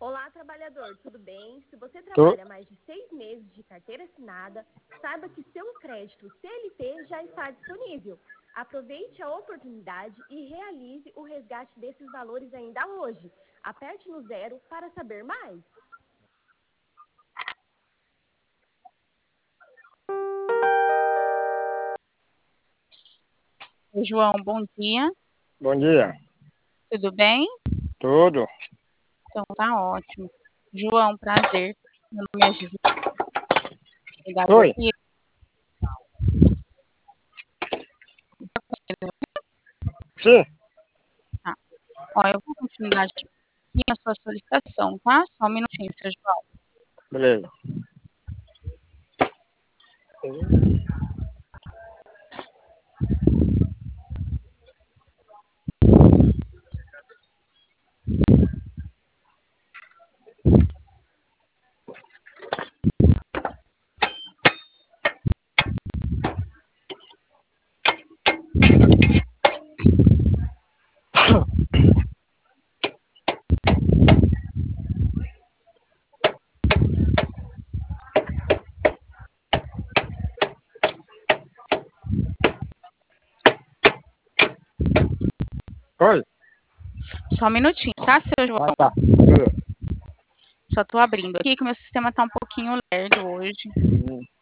Olá, trabalhador, tudo bem? Se você Tô. trabalha mais de 6 meses de carteira assinada, saiba que seu crédito CLT já está disponível. Aproveite a oportunidade e realize o resgate desses valores ainda hoje. Aperte no 0 para saber mais. Oi, João, bom dia. Bom dia. Tudo bem? Tudo. Então tá ótimo. João, prazer. Meu nome é Giovana. Oi. Sim. Tá. Ó, eu vou continuidade aqui na sua solicitação, tá? Só um minutinho, seu João. Beleza. Oi. Só um minutinho, tá, seu João? Ah, tá. Beleza. Só tô abrindo aqui que o meu sistema tá um pouquinho lerdo hoje.